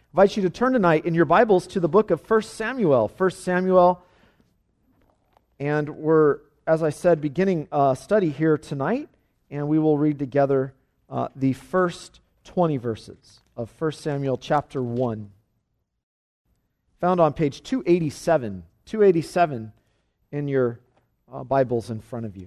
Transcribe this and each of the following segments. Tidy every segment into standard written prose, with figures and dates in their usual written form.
invite you to turn tonight in your Bibles to the book of 1 Samuel. 1 Samuel, and we're, as I said, beginning a study here tonight, and we will read together the first 20 verses of 1 Samuel chapter 1, found on page 287 in your Bibles in front of you.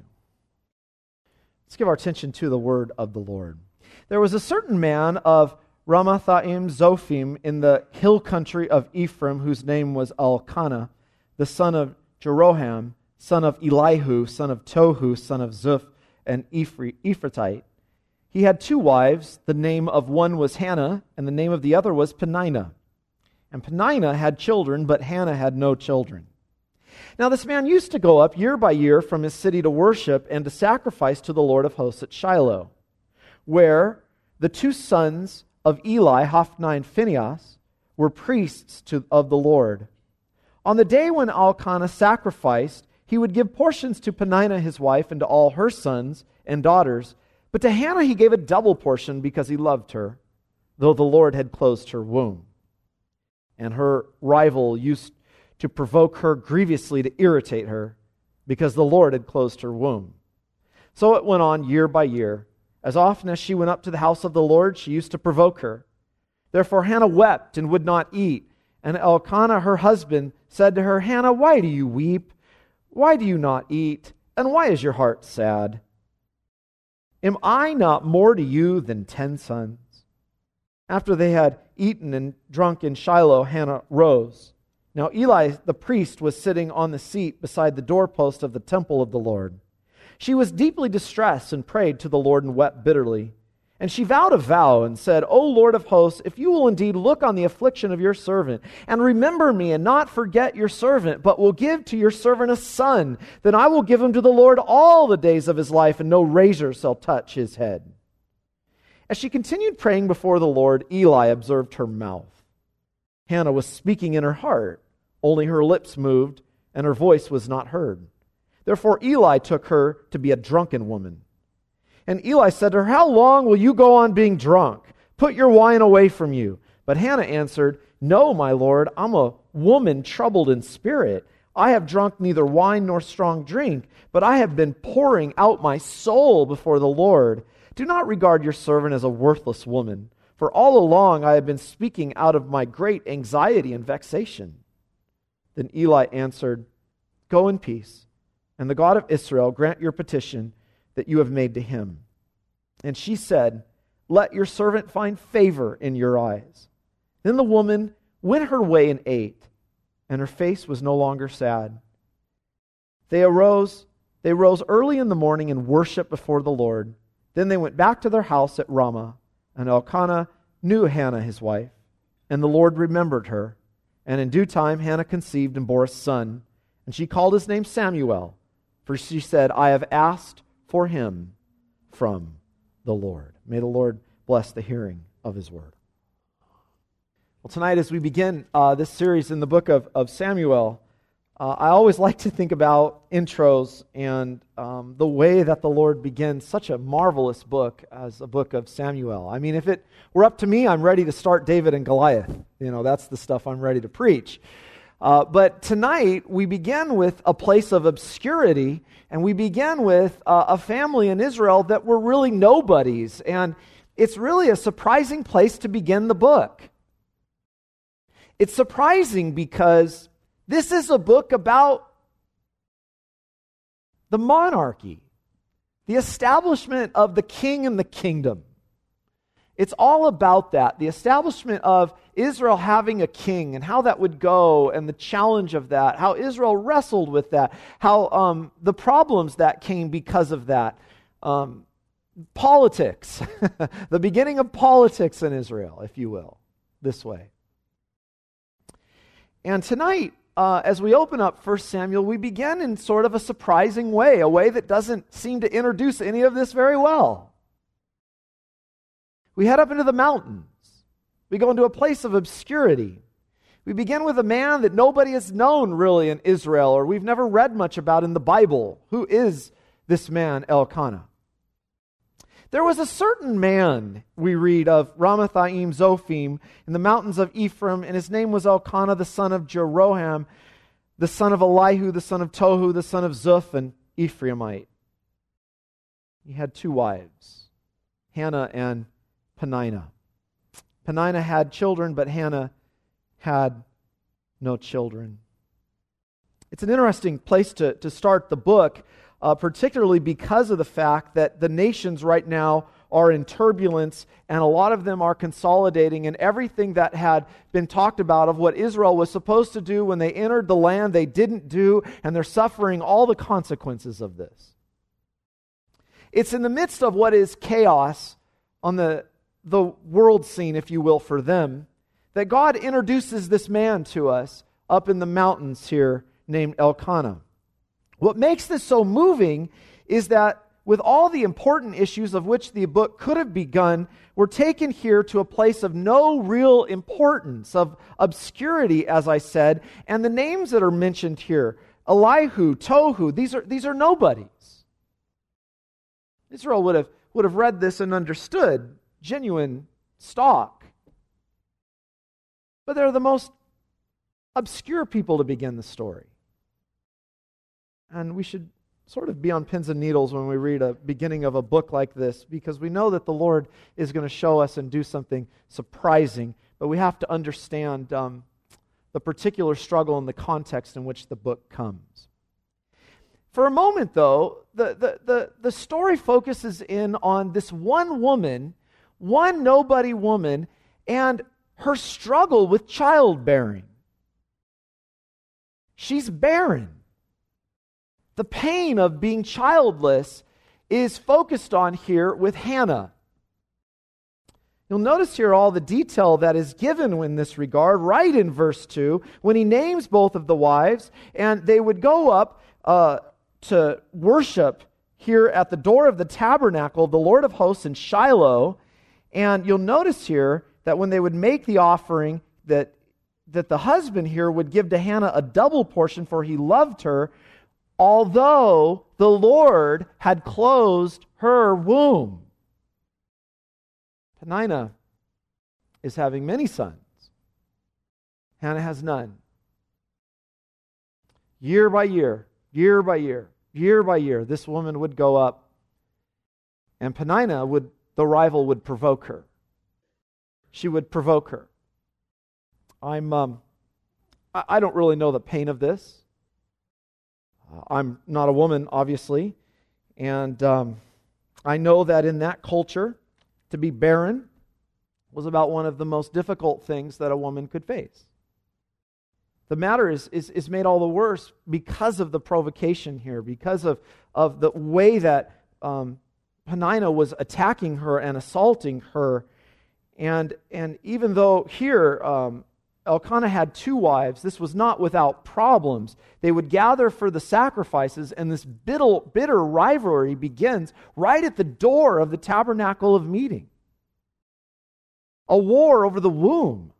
Let's give our attention to the word of the Lord. There was a certain man of Ramathaim Zophim in the hill country of Ephraim, whose name was Elkanah, the son of Jeroham, son of Elihu, son of Tohu, son of Zuph, an Ephratite. He had two wives. The name of one was Hannah, and the name of the other was Peninnah. And Peninnah had children, but Hannah had no children. Now this man used to go up year by year from his city to worship and to sacrifice to the Lord of hosts at Shiloh, where the two sons of Eli, Hophni and Phinehas, were priests of the Lord. On the day when Elkanah sacrificed, he would give portions to Peninnah his wife and to all her sons and daughters, but to Hannah he gave a double portion because he loved her, though the Lord had closed her womb. And her rival used to provoke her grievously to irritate her, because the Lord had closed her womb. So it went on year by year. As often as she went up to the house of the Lord, she used to provoke her. Therefore Hannah wept and would not eat. And Elkanah, her husband, said to her, Hannah, why do you weep? Why do you not eat? And why is your heart sad? Am I not more to you than 10 sons? After they had eaten and drunk in Shiloh, Hannah rose. Now Eli the priest was sitting on the seat beside the doorpost of the temple of the Lord. She was deeply distressed and prayed to the Lord and wept bitterly. And she vowed a vow and said, O Lord of hosts, if you will indeed look on the affliction of your servant, and remember me and not forget your servant, but will give to your servant a son, then I will give him to the Lord all the days of his life, and no razor shall touch his head. As she continued praying before the Lord, Eli observed her mouth. Hannah was speaking in her heart, only her lips moved, and her voice was not heard. Therefore Eli took her to be a drunken woman. And Eli said to her, How long will you go on being drunk? Put your wine away from you. But Hannah answered, No, my Lord, I'm a woman troubled in spirit. I have drunk neither wine nor strong drink, but I have been pouring out my soul before the Lord. Do not regard your servant as a worthless woman, for all along I have been speaking out of my great anxiety and vexation. Then Eli answered, Go in peace, and the God of Israel grant your petition that you have made to him. And she said, Let your servant find favor in your eyes. Then the woman went her way and ate, and her face was no longer sad. They rose early in the morning and worshiped before the Lord. Then they went back to their house at Ramah, and Elkanah knew Hannah his wife, and the Lord remembered her. And in due time Hannah conceived and bore a son, and she called his name Samuel, for she said, I have asked for him from the Lord. May the Lord bless the hearing of his word. Well, tonight as we begin this series in the book of Samuel, I always like to think about intros and the way that the Lord begins such a marvelous book as a book of Samuel. I mean, if it were up to me, I'm ready to start David and Goliath. You know, that's the stuff I'm ready to preach. But tonight, we begin with a place of obscurity, and we begin with a family in Israel that were really nobodies. And it's really a surprising place to begin the book. It's surprising because this is a book about the monarchy, the establishment of the king and the kingdom. It's all about that, the establishment of Israel having a king and how that would go and the challenge of that, how Israel wrestled with that, how the problems that came because of that. Politics, the beginning of politics in Israel, if you will, this way. And tonight, as we open up 1 Samuel, we begin in sort of a surprising way, a way that doesn't seem to introduce any of this very well. We head up into the mountains. We go into a place of obscurity. We begin with a man that nobody has known really in Israel, or we've never read much about in the Bible. Who is this man, Elkanah? There was a certain man, we read, of Ramathaim Zophim in the mountains of Ephraim, and his name was Elkanah, the son of Jeroham, the son of Elihu, the son of Tohu, the son of Zuph, an Ephraimite. He had 2 wives, Hannah and Peninnah. Peninnah had children, but Hannah had no children. It's an interesting place to start the book, particularly because of the fact that the nations right now are in turbulence, and a lot of them are consolidating, and everything that had been talked about of what Israel was supposed to do when they entered the land, they didn't do, and they're suffering all the consequences of this. It's in the midst of what is chaos on the world scene, if you will, for them, that God introduces this man to us up in the mountains here named Elkanah. What makes this so moving is that with all the important issues of which the book could have begun, we're taken here to a place of no real importance, of obscurity, as I said, and the names that are mentioned here, Elihu, Tohu, these are nobodies. Israel would have read this and understood genuine stock. But they're the most obscure people to begin the story. And we should sort of be on pins and needles when we read a beginning of a book like this, because we know that the Lord is going to show us and do something surprising, but we have to understand the particular struggle and the context in which the book comes. For a moment, though, the story focuses in on this one woman, one nobody woman, and her struggle with childbearing. She's barren. The pain of being childless is focused on here with Hannah. You'll notice here all the detail that is given in this regard, right in verse 2, when he names both of the wives, and they would go up to worship here at the door of the tabernacle of the Lord of hosts in Shiloh. And you'll notice here that when they would make the offering, that the husband here would give to Hannah a double portion, for he loved her, although the Lord had closed her womb. Peninnah is having many sons. Hannah has none. Year by year, year by year, year by year, this woman would go up, and Peninnah the rival would provoke her. She would provoke her. I don't really know the pain of this. I'm not a woman, obviously, and I know that in that culture, to be barren was about one of the most difficult things that a woman could face. The matter is made all the worse because of the provocation here, because of the way that Peninnah was attacking her and assaulting her. And even though here Elkanah had 2 wives, this was not without problems. They would gather for the sacrifices, and this bitter rivalry begins right at the door of the tabernacle of meeting. A war over the womb.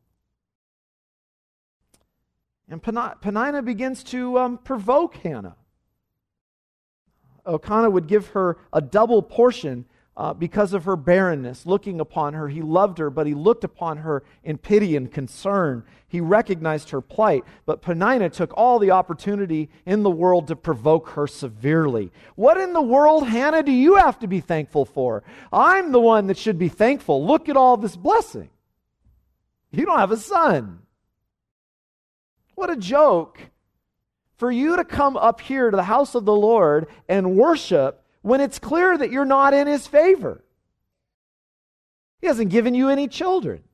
And Peninnah begins to provoke Hannah. Elkanah would give her a double portion because of her barrenness, looking upon her. He loved her, but he looked upon her in pity and concern. He recognized her plight, but Peninnah took all the opportunity in the world to provoke her severely. What in the world, Hannah, do you have to be thankful for? I'm the one that should be thankful. Look at all this blessing. You don't have a son. What a joke for you to come up here to the house of the Lord and worship when it's clear that you're not in His favor. He hasn't given you any children.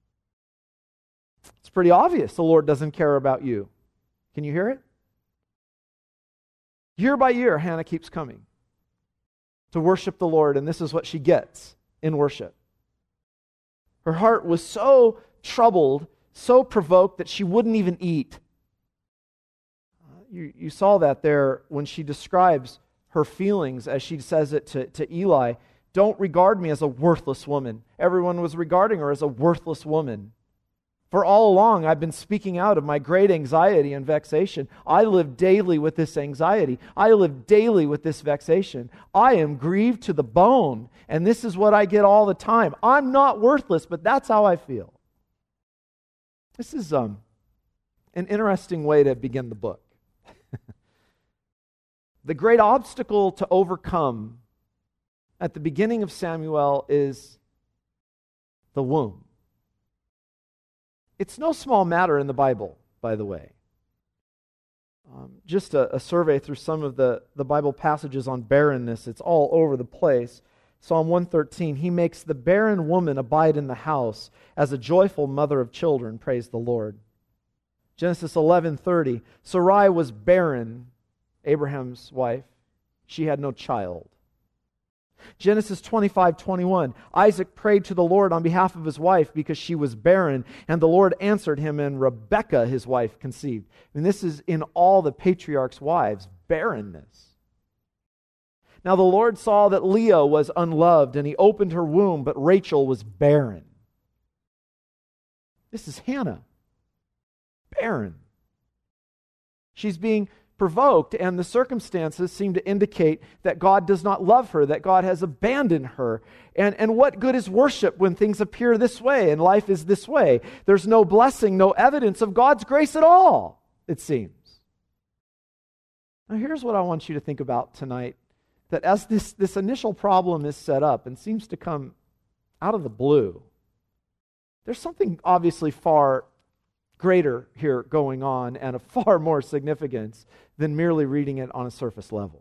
It's pretty obvious the Lord doesn't care about you. Can you hear it? Year by year, Hannah keeps coming to worship the Lord, and this is what she gets in worship. Her heart was so troubled, so provoked that she wouldn't even eat. You saw that there when she describes her feelings as she says it to Eli. Don't regard me as a worthless woman. Everyone was regarding her as a worthless woman. For all along, I've been speaking out of my great anxiety and vexation. I live daily with this anxiety. I live daily with this vexation. I am grieved to the bone, and this is what I get all the time. I'm not worthless, but that's how I feel. This is an interesting way to begin the book. The great obstacle to overcome at the beginning of Samuel is the womb. It's no small matter in the Bible, by the way. Just a survey through some of the Bible passages on barrenness. It's all over the place. Psalm 113, he makes the barren woman abide in the house as a joyful mother of children. Praise the Lord. Genesis 11:30, Sarai was barren, Abraham's wife. She had no child. Genesis 25:21, Isaac prayed to the Lord on behalf of his wife because she was barren, and the Lord answered him, and Rebekah, his wife, conceived. And this is in all the patriarchs' wives, barrenness. Now the Lord saw that Leah was unloved, and he opened her womb, but Rachel was barren. This is Hannah, barren. She's being provoked, and the circumstances seem to indicate that God does not love her, that God has abandoned her. And what good is worship when things appear this way and life is this way? There's no blessing, no evidence of God's grace at all, it seems. Now here's what I want you to think about tonight, that as this initial problem is set up and seems to come out of the blue, there's something obviously far greater here going on and of far more significance than merely reading it on a surface level.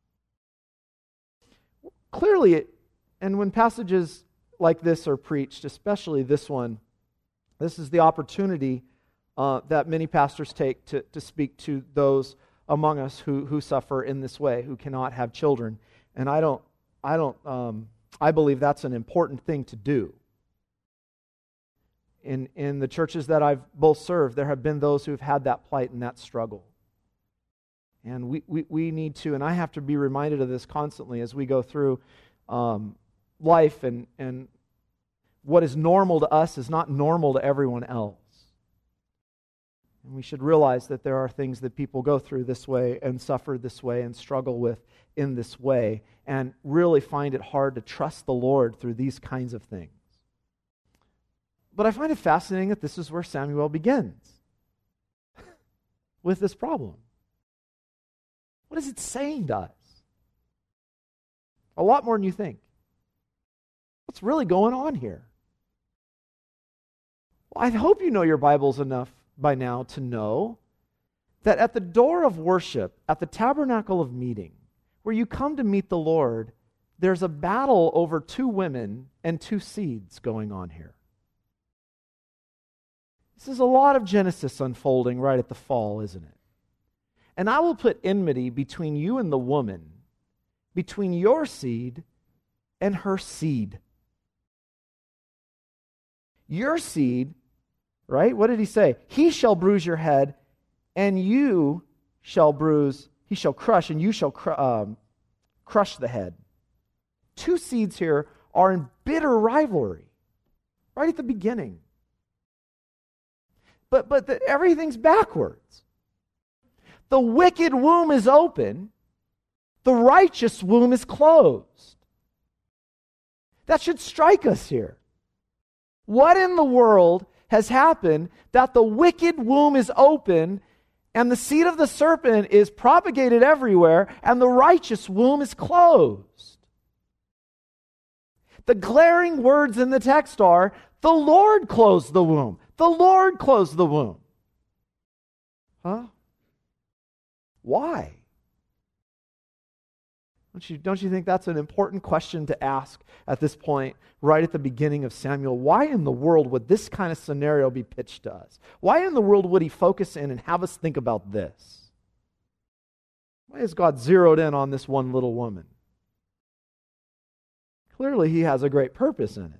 Clearly, and when passages like this are preached, especially this one, this is the opportunity that many pastors take to speak to those among us who suffer in this way, who cannot have children. And I believe that's an important thing to do. In the churches that I've both served, there have been those who have had that plight and that struggle. And we need to, and I have to be reminded of this constantly as we go through life, and what is normal to us is not normal to everyone else. And we should realize that there are things that people go through this way and suffer this way and struggle with in this way, and really find it hard to trust the Lord through these kinds of things. But I find it fascinating that this is where Samuel begins with this problem. What is it saying to us? A lot more than you think. What's really going on here? Well, I hope you know your Bibles enough by now to know that at the door of worship, at the tabernacle of meeting, where you come to meet the Lord, there's a battle over two women and two seeds going on here. This is a lot of Genesis unfolding right at the fall, isn't it? And I will put enmity between you and the woman, between your seed and her seed. Your seed, right? What did he say? He shall bruise your head, and you shall bruise, he shall crush, and you shall crush the head. Two seeds here are in bitter rivalry, right at the beginning. But everything's backwards. The wicked womb is open. The righteous womb is closed. That should strike us here. What in the world has happened that the wicked womb is open and the seed of the serpent is propagated everywhere and the righteous womb is closed? The glaring words in the text are, the Lord closed the womb. The Lord closed the womb. Huh? Why? Don't you think that's an important question to ask at this point, right at the beginning of Samuel? Why in the world would this kind of scenario be pitched to us? Why in the world would he focus in and have us think about this? Why has God zeroed in on this one little woman? Clearly, he has a great purpose in it.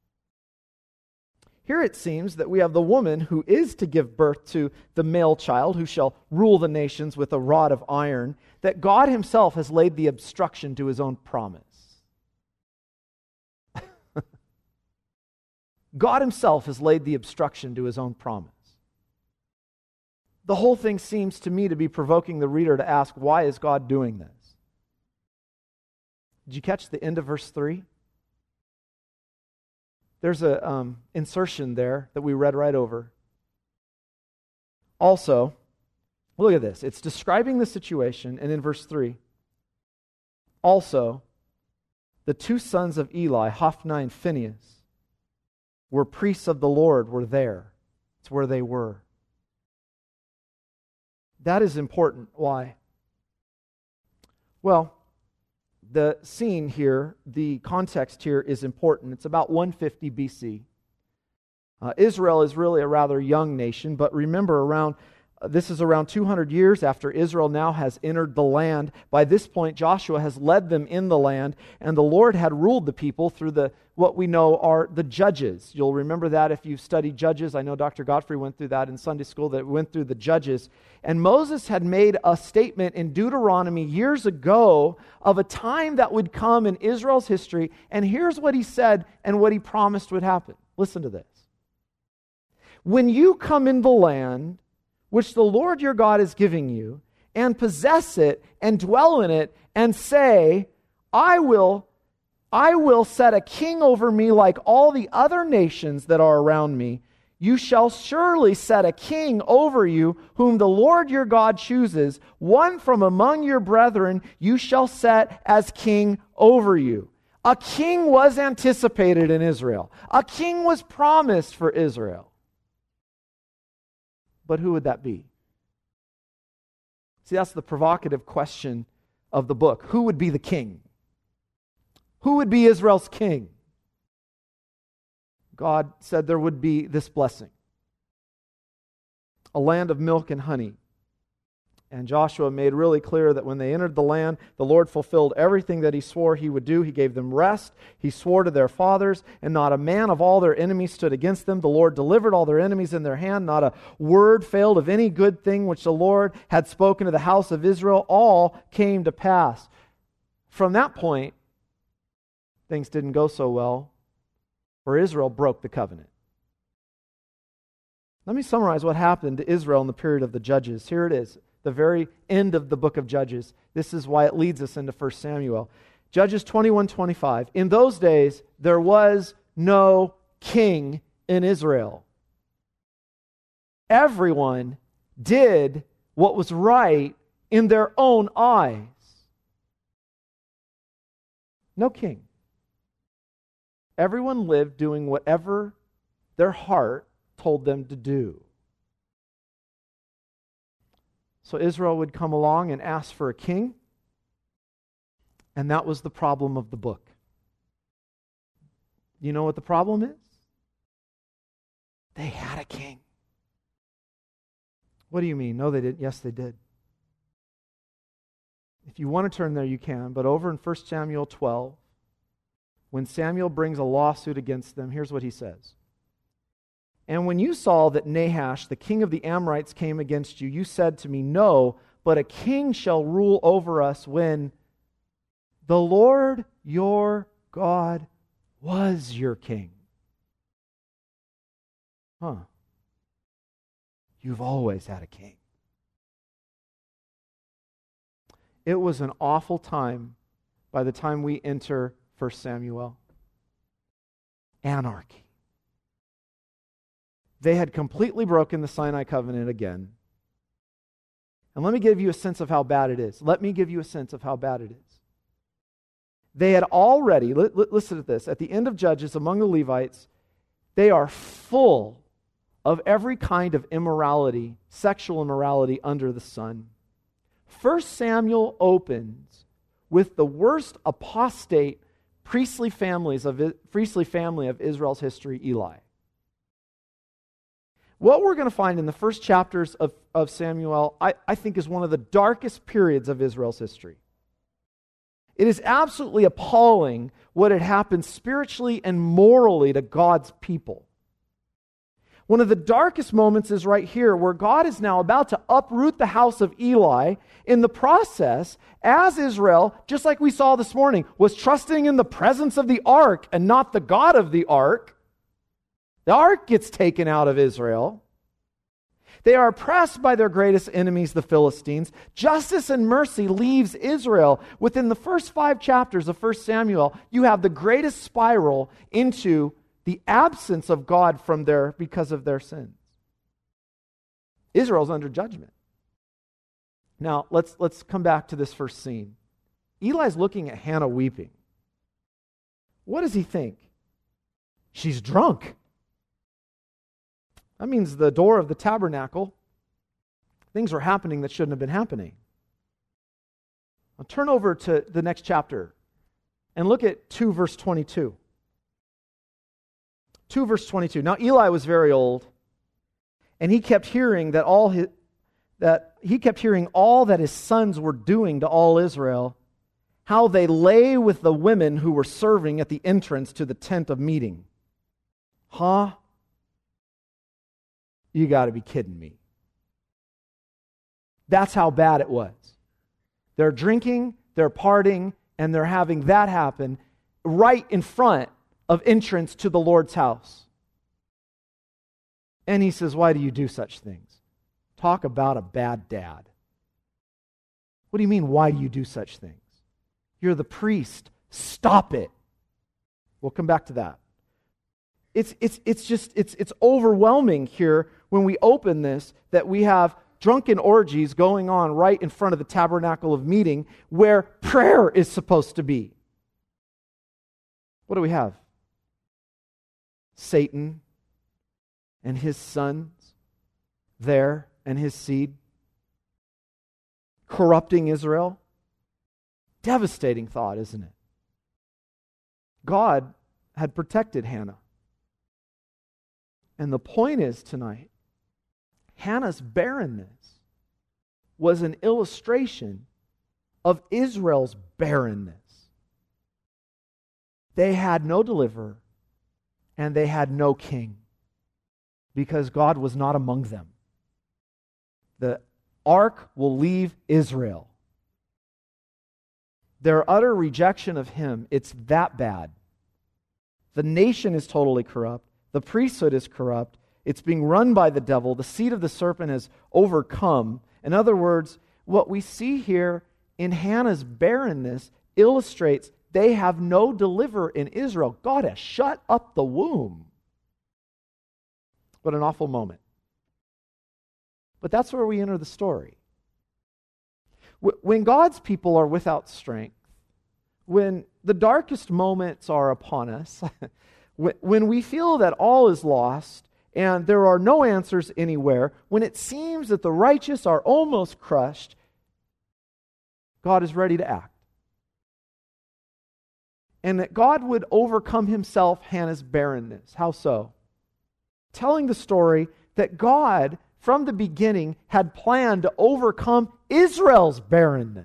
Here it seems that we have the woman who is to give birth to the male child who shall rule the nations with a rod of iron, that God himself has laid the obstruction to his own promise. God himself has laid the obstruction to his own promise. The whole thing seems to me to be provoking the reader to ask, why is God doing this? Did you catch the end of verse 3? There's an insertion there that we read right over. Also, look at this. It's describing the situation, and in verse 3, also, the two sons of Eli, Hophni and Phinehas, were priests of the Lord, were there. It's where they were. That is important. Why? Well, the scene here, the context here is important. It's about 150 BC. Israel is really a rather young nation, but remember, this is around 200 years after Israel now has entered the land. By this point, Joshua has led them in the land, and the Lord had ruled the people through what we know are the judges. You'll remember that if you've studied Judges. I know Dr. Godfrey went through that in Sunday school, that went through the judges. And Moses had made a statement in Deuteronomy years ago of a time that would come in Israel's history, and here's what he said and what he promised would happen. Listen to this. When you come in the land which the Lord your God is giving you, and possess it, and dwell in it, and say, I will set a king over me like all the other nations that are around me. You shall surely set a king over you, whom the Lord your God chooses. One from among your brethren you shall set as king over you. A king was anticipated in Israel. A king was promised for Israel. But who would that be? See, that's the provocative question of the book. Who would be the king? Who would be Israel's king? God said there would be this blessing. A land of milk and honey. And Joshua made really clear that when they entered the land, the Lord fulfilled everything that he swore he would do. He gave them rest. He swore to their fathers, and not a man of all their enemies stood against them. The Lord delivered all their enemies in their hand. Not a word failed of any good thing which the Lord had spoken to the house of Israel. All came to pass. From that point, things didn't go so well, for Israel broke the covenant. Let me summarize what happened to Israel in the period of the Judges. Here it is. The very end of the book of Judges. This is why it leads us into 1 Samuel. Judges 21:25. In those days, there was no king in Israel. Everyone did what was right in their own eyes. No king. Everyone lived doing whatever their heart told them to do. So Israel would come along and ask for a king, and that was the problem of the book. You know what the problem is? They had a king. What do you mean? No, they didn't. Yes, they did. If you want to turn there, you can, but over in 1 Samuel 12, when Samuel brings a lawsuit against them, here's what he says. And when you saw that Nahash, the king of the Amorites, came against you, you said to me, no, but a king shall rule over us when the Lord your God was your king. You've always had a king. It was an awful time by the time we enter 1 Samuel. Anarchy. They had completely broken the Sinai covenant again. And let me give you a sense of how bad it is. Let me give you a sense of how bad it is. They had already, listen to this, at the end of Judges among the Levites, they are full of every kind of immorality, sexual immorality under the sun. 1 Samuel opens with the worst apostate priestly family of Israel's history, Eli. What we're going to find in the first chapters of Samuel, I think, is one of the darkest periods of Israel's history. It is absolutely appalling what had happened spiritually and morally to God's people. One of the darkest moments is right here, where God is now about to uproot the house of Eli. In the process, as Israel, just like we saw this morning, was trusting in the presence of the ark and not the God of the ark, The ark gets taken out of Israel. They are oppressed by their greatest enemies, the Philistines. Justice and mercy leaves Israel. Within the first 5 chapters of 1 Samuel, you have the greatest spiral into the absence of God from there because of their sins. Israel's under judgment. Now, let's come back to this first scene. Eli's looking at Hannah weeping. What does he think? She's drunk. That means the door of the tabernacle, things were happening that shouldn't have been happening. Now turn over to the next chapter and look at 2 verse 22. 2 verse 22. Now Eli was very old, and he kept hearing all that his sons were doing to all Israel, how they lay with the women who were serving at the entrance to the tent of meeting. Huh? You got to be kidding me. That's how bad it was. They're drinking, they're partying, and they're having that happen right in front of entrance to the Lord's house. And he says, why do you do such things? Talk about a bad dad. What do you mean, why do you do such things? You're the priest. Stop it. We'll come back to that. It's overwhelming here when we open this that we have drunken orgies going on right in front of the tabernacle of meeting where prayer is supposed to be. What do we have? Satan and his sons there and his seed corrupting Israel. Devastating thought, isn't it? God had protected Hannah. And the point is tonight, Hannah's barrenness was an illustration of Israel's barrenness. They had no deliverer and they had no king because God was not among them. The ark will leave Israel. Their utter rejection of him, it's that bad. The nation is totally corrupt. The priesthood is corrupt. It's being run by the devil. The seed of the serpent has overcome. In other words, what we see here in Hannah's barrenness illustrates they have no deliverer in Israel. God has shut up the womb. What an awful moment. But that's where we enter the story. When God's people are without strength, when the darkest moments are upon us, when we feel that all is lost and there are no answers anywhere, when it seems that the righteous are almost crushed, God is ready to act. And that God would overcome himself Hannah's barrenness. How so? Telling the story that God, from the beginning, had planned to overcome Israel's barrenness.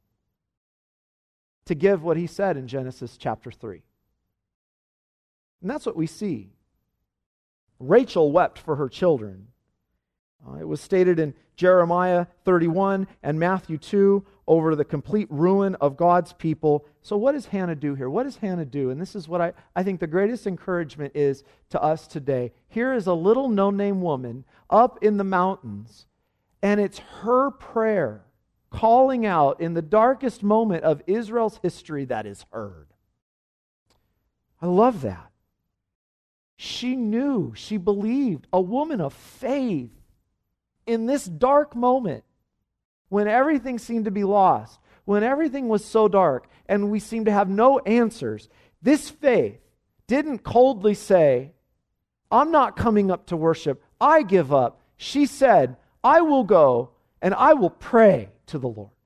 To give what he said in Genesis chapter 3. And that's what we see. Rachel wept for her children. It was stated in Jeremiah 31 and Matthew 2 over the complete ruin of God's people. So what does Hannah do here? What does Hannah do? And this is what I think the greatest encouragement is to us today. Here is a little no-name woman up in the mountains, and it's her prayer calling out in the darkest moment of Israel's history that is heard. I love that. She knew, she believed, a woman of faith in this dark moment when everything seemed to be lost, when everything was so dark and we seemed to have no answers. This faith didn't coldly say, I'm not coming up to worship, I give up. She said, I will go and I will pray to the Lord.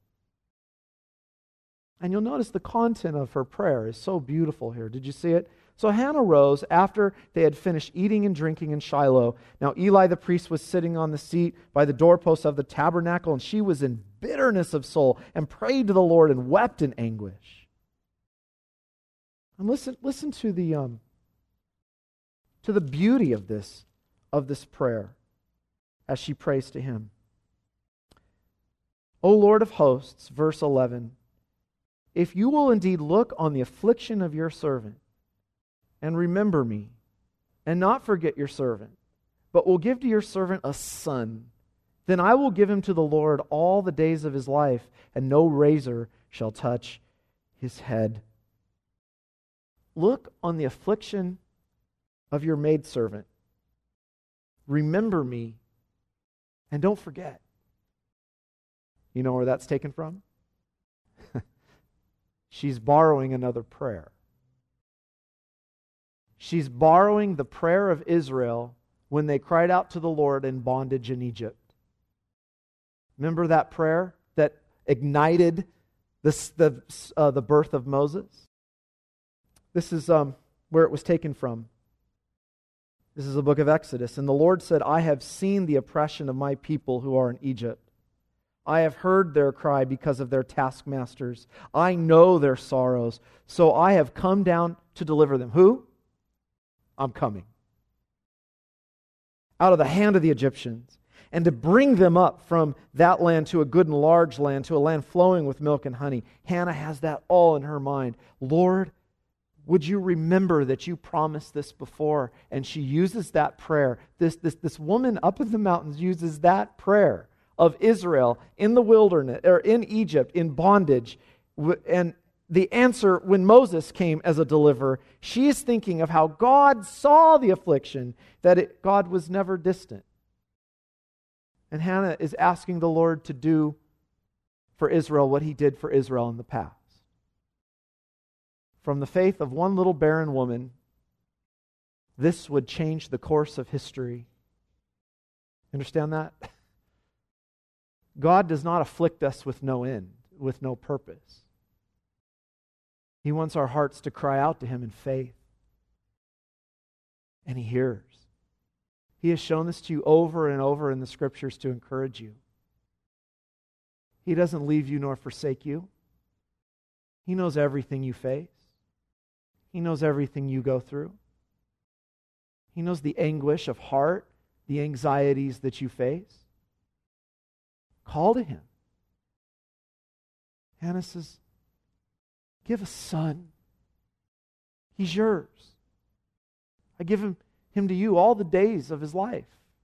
And you'll notice the content of her prayer is so beautiful here. Did you see it? So Hannah rose after they had finished eating and drinking in Shiloh. Now Eli the priest was sitting on the seat by the doorpost of the tabernacle, and she was in bitterness of soul and prayed to the Lord and wept in anguish. And listen to the beauty of this prayer as she prays to him. O Lord of hosts, verse 11, if you will indeed look on the affliction of your servant and remember me and not forget your servant, but will give to your servant a son. Then I will give him to the Lord all the days of his life, and no razor shall touch his head. Look on the affliction of your maidservant. Remember me, and don't forget. You know where that's taken from? She's borrowing another prayer. She's borrowing the prayer of Israel when they cried out to the Lord in bondage in Egypt. Remember that prayer that ignited the birth of Moses? This is where it was taken from. This is the book of Exodus. And the Lord said, I have seen the oppression of my people who are in Egypt. I have heard their cry because of their taskmasters. I know their sorrows. So I have come down to deliver them. Who? I'm coming. Out of the hand of the Egyptians, and to bring them up from that land to a good and large land, to a land flowing with milk and honey. Hannah has that all in her mind. Lord, would you remember that you promised this before? And she uses that prayer. This woman up in the mountains uses that prayer of Israel in the wilderness, or in Egypt, in bondage. And the answer, when Moses came as a deliverer, she is thinking of how God saw the affliction, that God was never distant. And Hannah is asking the Lord to do for Israel what he did for Israel in the past. From the faith of one little barren woman, this would change the course of history. Understand that? God does not afflict us with no end, with no purpose. He wants our hearts to cry out to him in faith. And he hears. He has shown this to you over and over in the Scriptures to encourage you. He doesn't leave you nor forsake you. He knows everything you face. He knows everything you go through. He knows the anguish of heart, the anxieties that you face. Call to him. Hannah says, give a son. He's yours. I give him to you all the days of his life.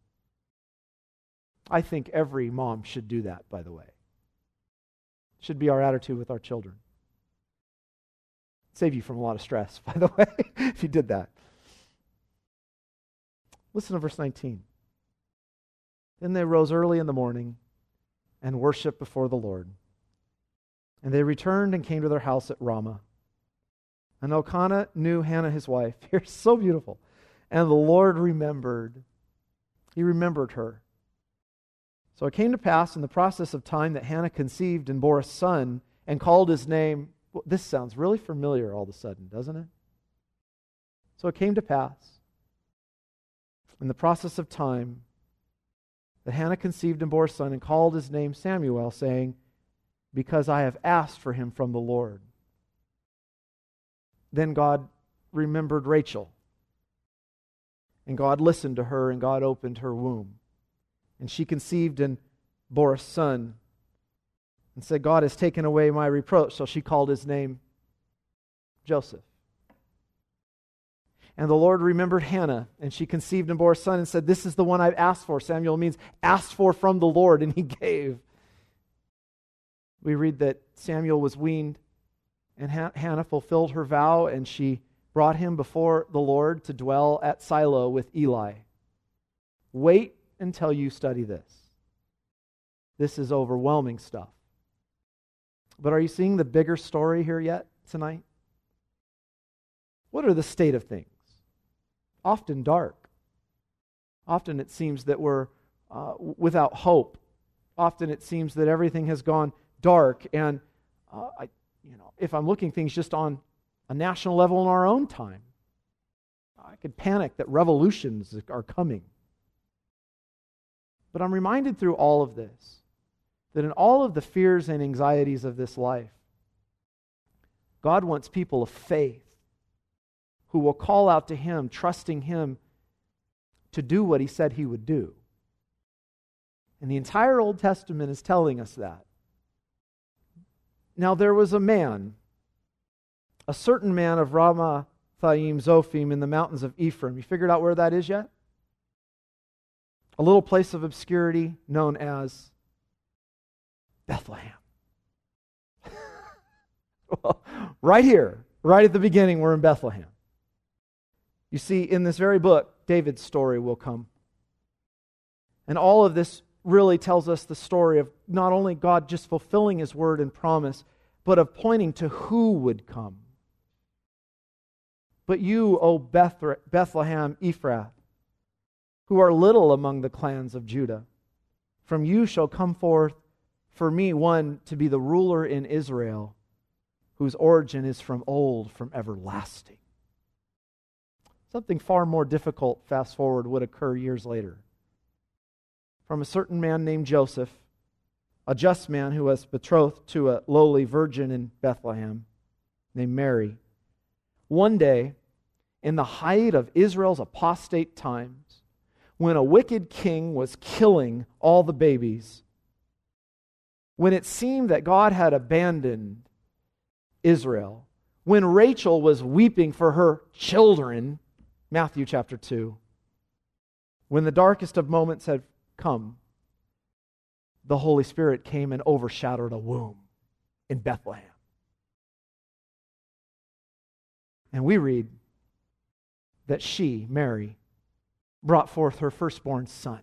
I think every mom should do that, by the way. Should be our attitude with our children. Save you from a lot of stress, by the way, if you did that. Listen to verse 19. Then they rose early in the morning and worshiped before the Lord. And they returned and came to their house at Ramah. And Elkanah knew Hannah his wife. You're so beautiful. And the Lord remembered. He remembered her. So it came to pass in the process of time that Hannah conceived and bore a son and called his name. Well, this sounds really familiar all of a sudden, doesn't it? So it came to pass in the process of time that Hannah conceived and bore a son and called his name Samuel, saying, because I have asked for him from the Lord. Then God remembered Rachel. And God listened to her, and God opened her womb. And she conceived and bore a son, and said, God has taken away my reproach. So she called his name Joseph. And the Lord remembered Hannah, and she conceived and bore a son, and said, this is the one I've asked for. Samuel means asked for from the Lord, and he gave. We read that Samuel was weaned, and Hannah fulfilled her vow, and she brought him before the Lord to dwell at Shiloh with Eli. Wait until you study this. This is overwhelming stuff. But are you seeing the bigger story here yet tonight? What are the state of things? Often dark. Often it seems that we're without hope. Often it seems that everything has gone dark. And if I'm looking things just on a national level in our own time, I could panic that revolutions are coming. But I'm reminded through all of this that in all of the fears and anxieties of this life, God wants people of faith who will call out to him, trusting him to do what he said he would do. And the entire Old Testament is telling us that. Now there was a man, a certain man of Ramathaim, Thaim, Zophim in the mountains of Ephraim. You figured out where that is yet? A little place of obscurity known as Bethlehem. Well, right here, right at the beginning, we're in Bethlehem. You see, in this very book, David's story will come. And all of this really tells us the story of not only God just fulfilling His word and promise, but of pointing to who would come. But you, O Bethlehem Ephrath, who are little among the clans of Judah, from you shall come forth for me one to be the ruler in Israel, whose origin is from old, from everlasting. Something far more difficult, fast forward, would occur years later. From a certain man named Joseph, a just man who was betrothed to a lowly virgin in Bethlehem named Mary. One day, in the height of Israel's apostate times, when a wicked king was killing all the babies, when it seemed that God had abandoned Israel, when Rachel was weeping for her children, Matthew chapter 2, when the darkest of moments had come, the Holy Spirit came and overshadowed a womb in Bethlehem. And we read that she, Mary, brought forth her firstborn son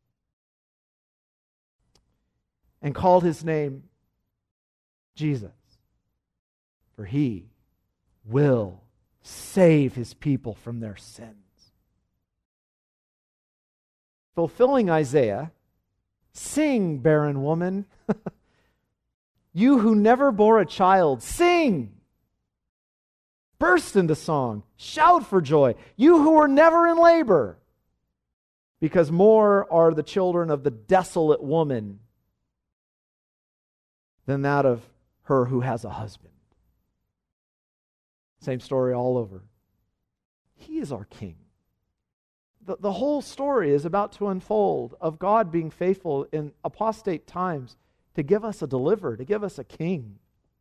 and called his name Jesus, for he will save his people from their sins. Fulfilling Isaiah, sing, barren woman. You who never bore a child, sing. Burst into song. Shout for joy. You who were never in labor. Because more are the children of the desolate woman than that of her who has a husband. Same story all over. He is our King. The whole story is about to unfold of God being faithful in apostate times to give us a deliverer, to give us a king.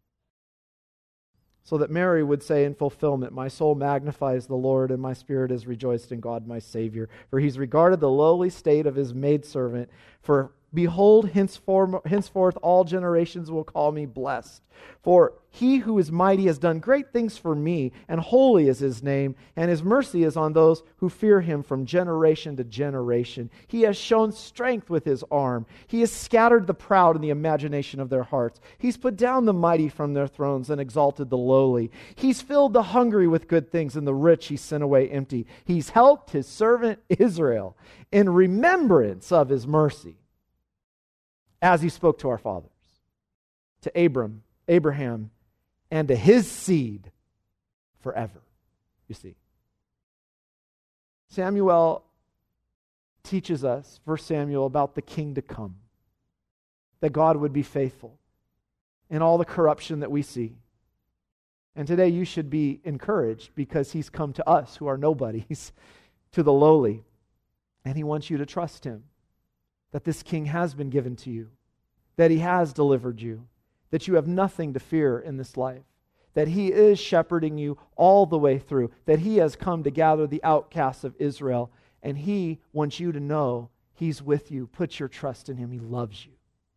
So that Mary would say in fulfillment, my soul magnifies the Lord, and my spirit is rejoiced in God my Savior. For He's regarded the lowly state of His maidservant. For behold, henceforth all generations will call me blessed. For He who is mighty has done great things for me, and holy is His name, and His mercy is on those who fear Him from generation to generation. He has shown strength with His arm. He has scattered the proud in the imagination of their hearts. He's put down the mighty from their thrones and exalted the lowly. He's filled the hungry with good things, and the rich He sent away empty. He's helped His servant Israel in remembrance of His mercy, as He spoke to our fathers, to Abraham, and to his seed forever. You see, Samuel teaches us, 1 Samuel, about the king to come, that God would be faithful in all the corruption that we see. And today you should be encouraged because He's come to us who are nobodies, to the lowly, and He wants you to trust Him, that this king has been given to you, that He has delivered you, that you have nothing to fear in this life, that He is shepherding you all the way through, that He has come to gather the outcasts of Israel, and He wants you to know He's with you. Put your trust in Him. He loves you.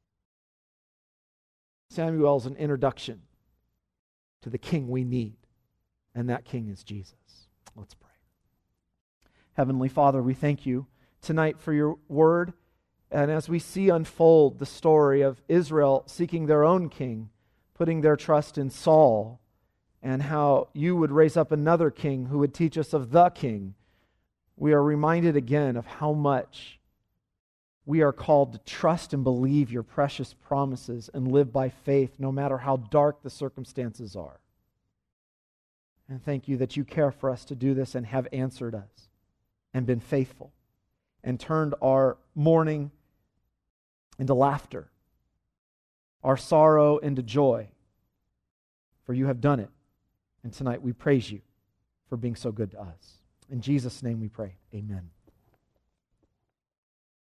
Samuel's an introduction to the king we need, and that king is Jesus. Let's pray. Heavenly Father, we thank You tonight for Your word. And as we see unfold the story of Israel seeking their own king, putting their trust in Saul, and how You would raise up another king who would teach us of the king, we are reminded again of how much we are called to trust and believe Your precious promises and live by faith no matter how dark the circumstances are. And thank You that You care for us to do this and have answered us and been faithful and turned our mourning into laughter, our sorrow into joy. For You have done it. And tonight we praise You for being so good to us. In Jesus' name we pray. Amen.